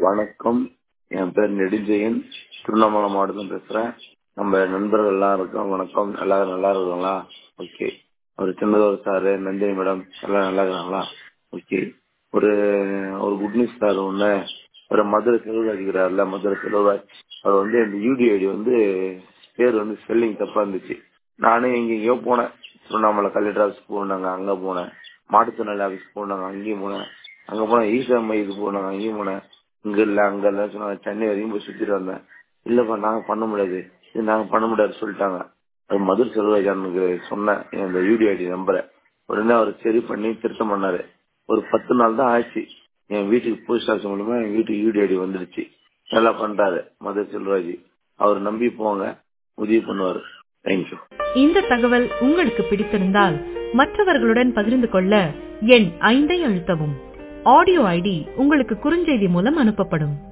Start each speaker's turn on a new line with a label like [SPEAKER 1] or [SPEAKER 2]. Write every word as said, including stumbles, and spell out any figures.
[SPEAKER 1] வணக்கம். என் பேர் நெடுஞ்செயன். திருவண்ணாமலை மாவட்டத்தில் பேசுறேன். நம்ம நண்பர்கள் எல்லாம் இருக்கோம். வணக்கம். எல்லாரும் நல்லா இருக்காங்களா? ஓகே. ஒரு சின்னதோர் சாரு, நந்தினி மேடம் எல்லாம் நல்லா இருக்காங்களா? ஓகே. ஒரு ஒரு குட் நியூஸ் சார். ஒண்ணு ஒரு மதுரை செல்வராஜ் இருக்கிறார்ல, மதுரை செல்வராஜ் அவர் வந்து இந்த யூடிஐடி வந்து பேர் வந்து ஸ்பெல்லிங் தப்பா இருந்துச்சு. நானும் எங்கெங்கயோ போனேன். திருவண்ணாமலை கலெக்டர் ஆஃபீஸ் போனாங்க, அங்க போனேன். மாட்டுத்திறனாளி ஆஃபீஸ் போனாங்க, அங்கேயும் போனேன். அங்க போன ஈசா மையத்துக்கு போனாங்க, அங்கேயும் போனேன். இங்க இல்ல அங்க இல்ல சொன்னாங்க. சென்னை வரைக்கும் போய் சுத்திட்டு வந்தேன். இல்லப்பா நாங்க பண்ண முடியாது, இது நாங்க பண்ண முடியாது சொல்லிட்டாங்க. அது மதுரை செல்வராஜனுக்கு சொன்னேன் இந்த யூடிஐடி நம்பரை. உடனே அவர் சரி பண்ணி திருத்தம் பண்ணாரு. ஒரு பத்து நாள் தான் ஆச்சு. என் வீட்டுக்கு போஸ்ட் ஆஃபீஸ் மூலமா என் வீட்டுக்கு யூடிஐடி வந்துருச்சு. நல்லா பண்றாரு மதுரை செல்வராஜ். அவர் நம்பி போங்க, உதவி பண்ணுவாரு. தேங்க்யூ.
[SPEAKER 2] இந்த தகவல் உங்களுக்கு பிடித்திருந்தால் மற்றவர்களுடன் பகிர்ந்து கொள்ள எண் ஐந்தை அழுத்தவும். ஆடியோ ஐடி உங்களுக்கு குறுஞ்செய்தி மூலம் அனுப்பப்படும்.